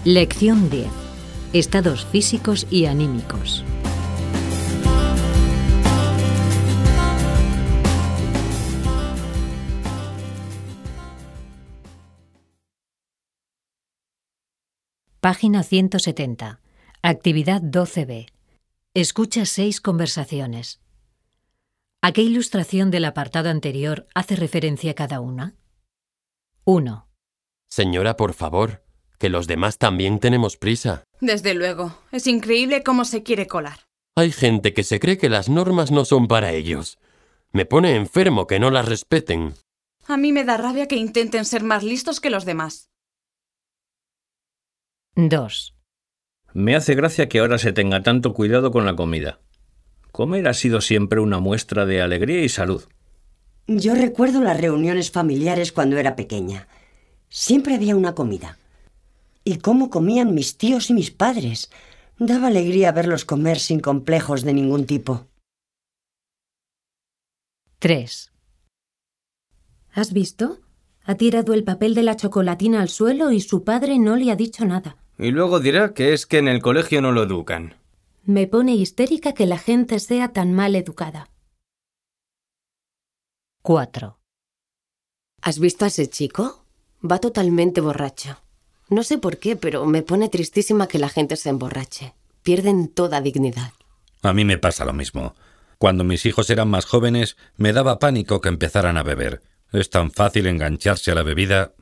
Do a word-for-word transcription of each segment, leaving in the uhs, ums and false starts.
Lección diez. Estados físicos y anímicos. Página ciento setenta. Actividad doce B. Escucha seis conversaciones. ¿A qué ilustración del apartado anterior hace referencia cada una? uno. Señora, por favor, que los demás también tenemos prisa. Desde luego. Es increíble cómo se quiere colar. Hay gente que se cree que las normas no son para ellos. Me pone enfermo que no las respeten. A mí me da rabia que intenten ser más listos que los demás. dos. Me hace gracia que ahora se tenga tanto cuidado con la comida. Comer ha sido siempre una muestra de alegría y salud. Yo recuerdo las reuniones familiares cuando era pequeña. Siempre había una comida. Y cómo comían mis tíos y mis padres. Daba alegría verlos comer sin complejos de ningún tipo. tres. ¿Has visto? Ha tirado el papel de la chocolatina al suelo y su padre no le ha dicho nada. Y luego dirá que es que en el colegio no lo educan. Me pone histérica que la gente sea tan mal educada. cuatro. ¿Has visto a ese chico? Va totalmente borracho. No sé por qué, pero me pone tristísima que la gente se emborrache. Pierden toda dignidad. A mí me pasa lo mismo. Cuando mis hijos eran más jóvenes, me daba pánico que empezaran a beber. Es tan fácil engancharse a la bebida.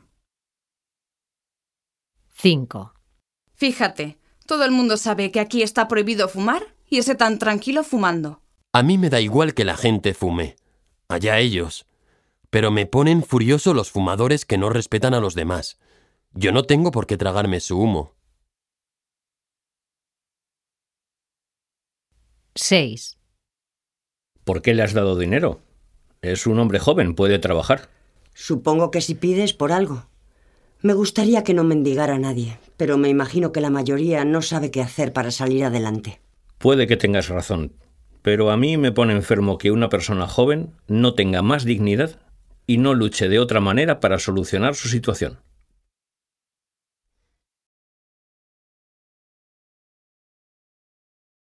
cinco. Fíjate, todo el mundo sabe que aquí está prohibido fumar y ese tan tranquilo fumando. A mí me da igual que la gente fume. Allá ellos. Pero me ponen furioso los fumadores que no respetan a los demás. Yo no tengo por qué tragarme su humo. seis. ¿Por qué le has dado dinero? Es un hombre joven, puede trabajar. Supongo que si pides por algo. Me gustaría que no mendigara a nadie, pero me imagino que la mayoría no sabe qué hacer para salir adelante. Puede que tengas razón, pero a mí me pone enfermo que una persona joven no tenga más dignidad y no luche de otra manera para solucionar su situación.